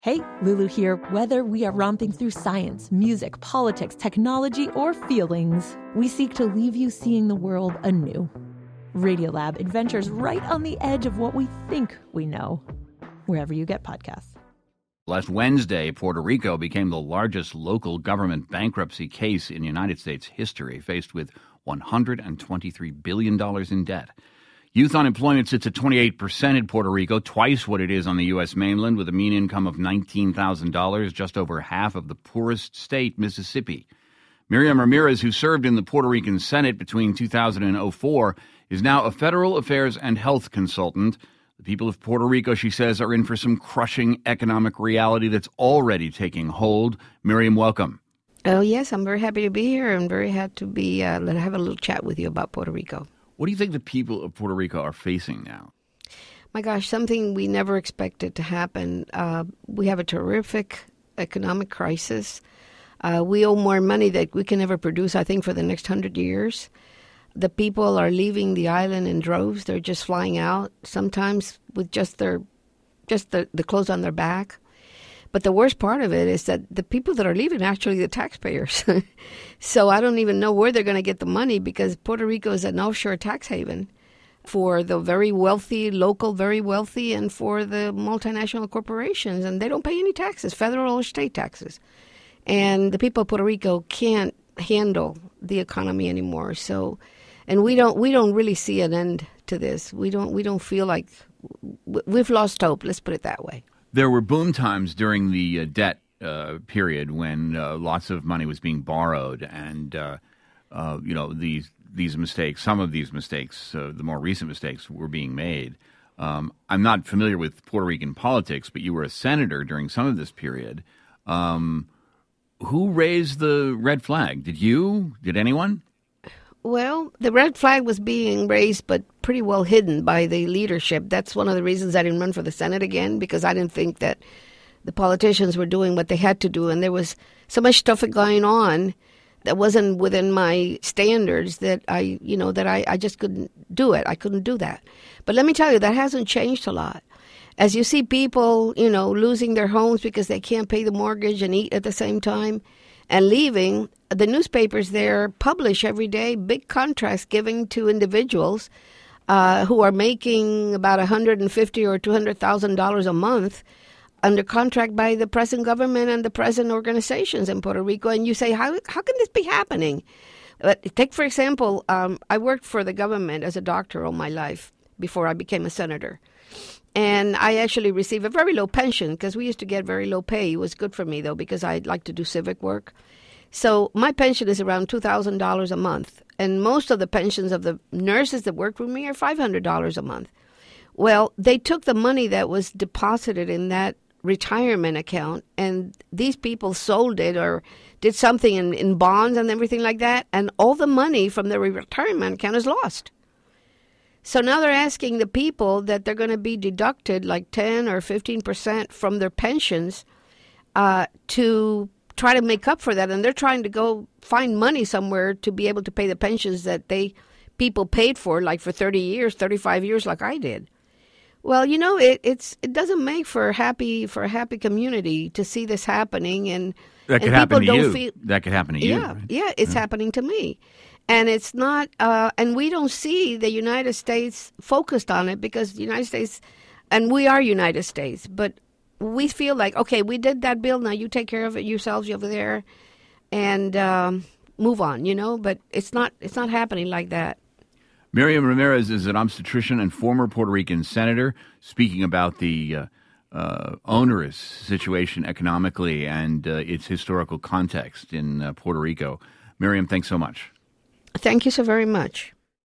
Hey, Lulu here. Whether we are romping through science, music, politics, technology, or feelings, we seek to leave you seeing the world anew. Radiolab adventures right on the edge of what we think we know, wherever you get podcasts. Last Wednesday, Puerto Rico became the largest local government bankruptcy case in United States history, faced with $123 billion in debt. Youth unemployment sits at 28% in Puerto Rico, twice what it is on the U.S. mainland, with a mean income of $19,000, just over half of the poorest state, Mississippi. Miriam Ramirez, who served in the Puerto Rican Senate between 2000 and 2004, is now a federal affairs and health consultant. The people of Puerto Rico, she says, are in for some crushing economic reality that's already taking hold. Miriam, welcome. Oh, yes, I'm very happy to be here. I'm very happy to be have a little chat with you about Puerto Rico. What do you think the people of Puerto Rico are facing now? My gosh, something we never expected to happen. We have a terrific economic crisis. We owe more money than we can ever produce, I think, for the next 100 years. The people are leaving the island in droves. They're just flying out, sometimes with just the clothes on their back. But the worst part of it is that the people that are leaving are actually the taxpayers. So I don't even know where they're going to get the money, because Puerto Rico is an offshore tax haven for the very wealthy, local very wealthy, and for the multinational corporations. And they don't pay any taxes, federal or state taxes. And the people of Puerto Rico can't handle the economy anymore. So, and we don't really see an end to this. We don't feel like we've lost hope. Let's put it that way. There were boom times during the debt period when lots of money was being borrowed, and these mistakes, some of these mistakes, the more recent mistakes, were being made. I'm not familiar with Puerto Rican politics, but you were a senator during some of this period. Who raised the red flag? Did you? Did anyone? Well, the red flag was being raised, but pretty well hidden by the leadership. That's one of the reasons I didn't run for the Senate again, because I didn't think that the politicians were doing what they had to do. And there was so much stuff going on that wasn't within my standards that I just couldn't do it. I couldn't do that. But let me tell you, that hasn't changed a lot. As you see people, losing their homes because they can't pay the mortgage and eat at the same time and leaving, the newspapers there publish every day big contracts given to individuals who are making about $150,000 or $200,000 a month under contract by the present government and the present organizations in Puerto Rico. And you say, how can this be happening? Take, for example, I worked for the government as a doctor all my life before I became a senator. And I actually received a very low pension, because we used to get very low pay. It was good for me, though, because I like to do civic work. So my pension is around $2,000 a month. And most of the pensions of the nurses that worked with me are $500 a month. Well, they took the money that was deposited in that retirement account, and these people sold it or did something in bonds and everything like that. And all the money from the retirement account is lost. So now they're asking the people that they're going to be deducted like 10 or 15% from their pensions to try to make up for that. And they're trying to go find money somewhere to be able to pay the pensions that people paid for, like for 30 years, 35 years, like I did. Well, it doesn't make for a happy community to see this happening, and that could happen to you. That could happen to you. Yeah, it's happening to me. And it's not, and we don't see the United States focused on it, because the United States, and we are United States, but we feel like, okay, we did that bill, now you take care of it yourselves over there, and move on, but it's not happening like that. Miriam Ramirez is an obstetrician and former Puerto Rican senator, speaking about the onerous situation economically and its historical context in Puerto Rico. Miriam, thanks so much. Thank you so very much.